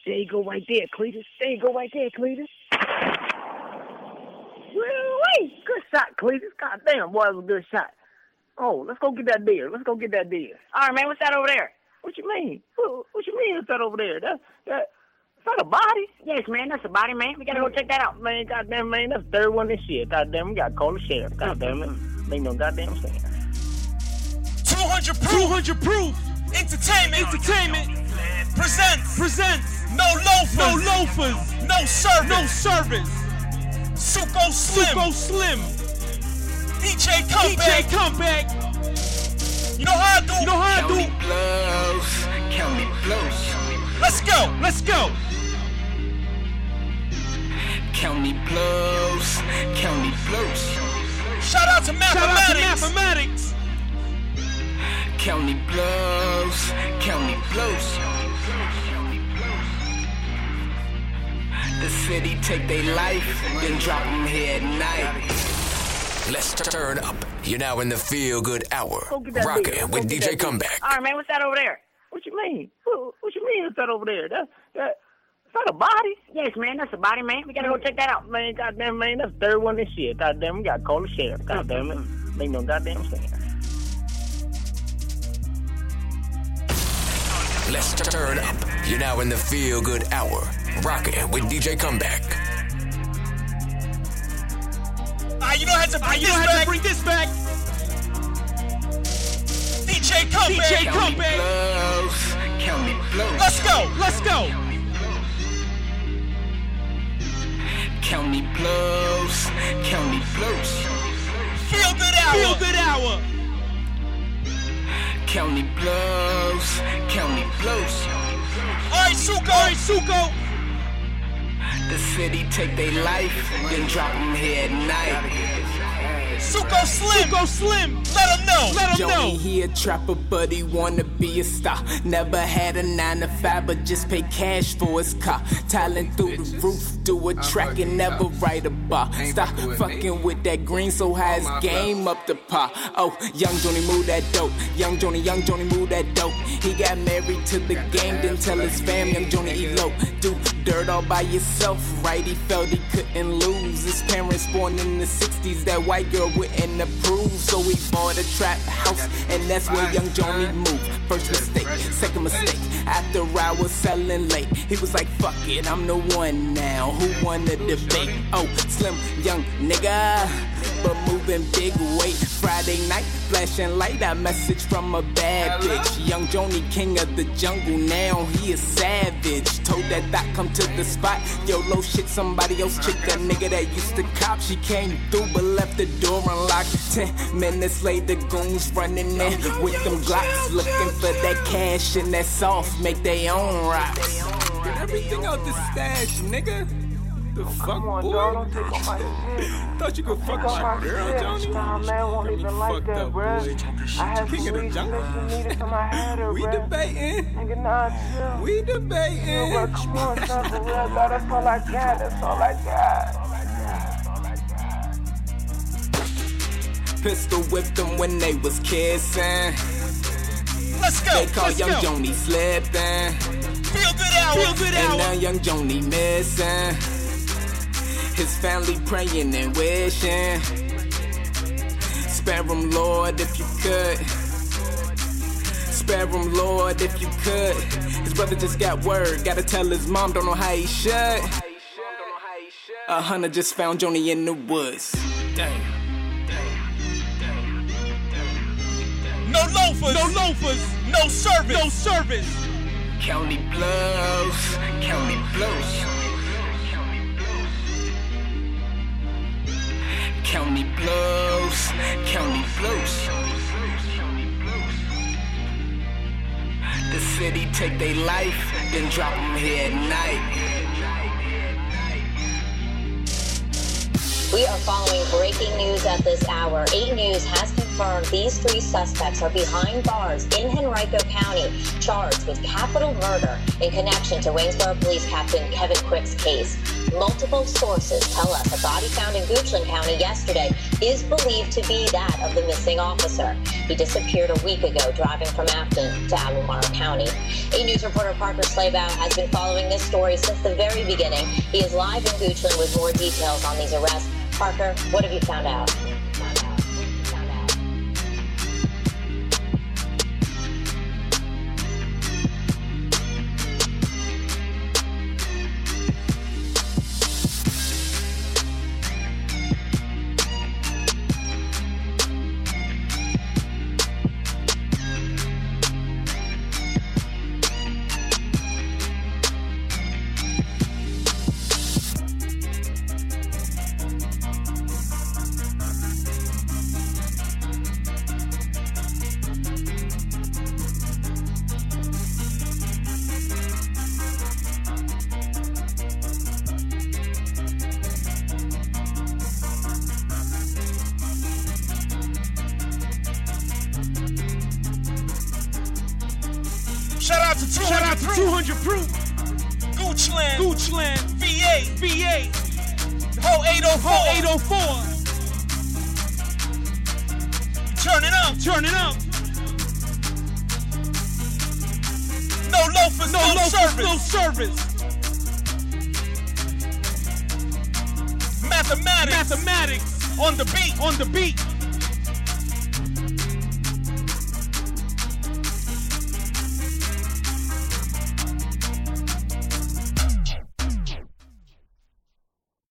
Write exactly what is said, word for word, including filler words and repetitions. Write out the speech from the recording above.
There you go right there, Cletus. There you go right there, Cletus. Wait, good shot, Cletus. God damn, boy, that was a good shot. Oh, let's go get that deer. Let's go get that deer. All right, man, what's that over there? What you mean? What, what you mean what's that over there? That, that, is that a body? Yes, man, that's a body, man. We gotta go check that out. Man, goddamn, man, that's the third one this year. Goddamn, we gotta call the sheriff. Goddamn it. Make no goddamn sense. two hundred proof. two hundred proof. Entertainment. Entertainment. Presents. Presents. No loafers. No loafers. No service. No service. Suko Slim. Suko Slim. D J Comeback. D J Comeback. You know how I do. You know how I do. Count me blows. Count me blows. Let's go. Let's go. Count me blows. Count me blows. Shout out to mathematics. Shout out to mathematics. Count me blows. Count me blows. The city take their life, then drop them here at night. Let's turn up. You're now in the Feel Good Hour. Rockin' with D J Comeback. All right, man, what's that over there? What you mean? What, what you mean what's that over there? That, that, is that a body? Yes, man, that's a body, man. We gotta go check that out. Man, goddamn, man, that's the third one this year. Goddamn, we gotta call the sheriff. Goddamn it. Make no goddamn sense. Let's turn up. You're now in the Feel Good Hour. Rockin' with D J Comeback. Ah, you know how to bring, this, back. To bring this back. D J Comeback. D J Comeback. Count me blows. Let's go. Let's go. Count me blows. Count me blows. Feel Good Hour. Feel Good Hour. Count me blows. Count me blows. All right, Suko. All right, Suko. The city take their life, then drop them here at night. Suko Slim, Suko Slim, let him know, let him Johnny, know. He a trapper, but he wanna be a star. Never had a nine to five, but just pay cash for his car. Talent through the roof, do a track and never write a bar. Stop fucking with that green, so high his game up the par. Oh, young Johnny move that dope. Young Johnny, young Johnny move that dope. He got married to the game, didn't tell his fam. Young Johnny elope, do dirt all by yourself, right? He felt he couldn't lose. His parents born in the sixties, that white girl wouldn't approve, so he bought a trap house, and that's where young Johnny moved. First mistake, second mistake, after I was selling late, he was like, fuck it, I'm the one now, who won the debate? Oh, slim young nigga, but moving big weight. Friday night, flashing light, I message from a bad bitch. Young Johnny, king of the jungle, now he a savage. Told that thought come to the spot, yo, low shit, somebody else chick. That nigga that used to cop, she came through but left the door unlocked. Ten minutes later, goons running in with them Glocks, looking for that cash and that soft, make they own rocks. Get everything out the stash, nigga. The fuck, boy? Thought you could fuck my girl, Johnny? Nah, man, won't even like that, bro. I had King of the jungle. We debating. Nigga, nah, chill. We debating. Yo, bro, come on, son, for real, dog. That's all I got. That's all I got. Pistol whipped them when they was kissing. Let's go. They call Let's young go. Johnny slipping. Feel Good Hour. Feel Good Hour. And now young Johnny missing. His family praying and wishing. Spare him, Lord, if you could. Spare him, Lord, if you could. His brother just got word. Gotta tell his mom, don't know how he should. A hunter just found Johnny in the woods. Damn. No loafers. No loafers. No service. No service. County blows. County blows. County blows. County blows. The city take their life, then drop them here at night. We are following breaking news at this hour. eight News has confirmed confirmed these three suspects are behind bars in Henrico County, charged with capital murder in connection to Waynesboro Police Captain Kevin Quick's case. Multiple sources tell us a body found in Goochland County yesterday is believed to be that of the missing officer. He disappeared a week ago driving from Afton to Albemarle County. A news reporter, Parker Slaybaugh, has been following this story since the very beginning. He is live in Goochland with more details on these arrests. Parker, what have you found out? Found out. Found out. Shout out to two hundred proof. two hundred proof. Goochland. Goochland. V A. V A. The whole eight oh four. eight oh four. Turn it up. Turn it up. No loafers, no, no loafers, service. No service. Mathematics. Mathematics. On the beat. On the beat.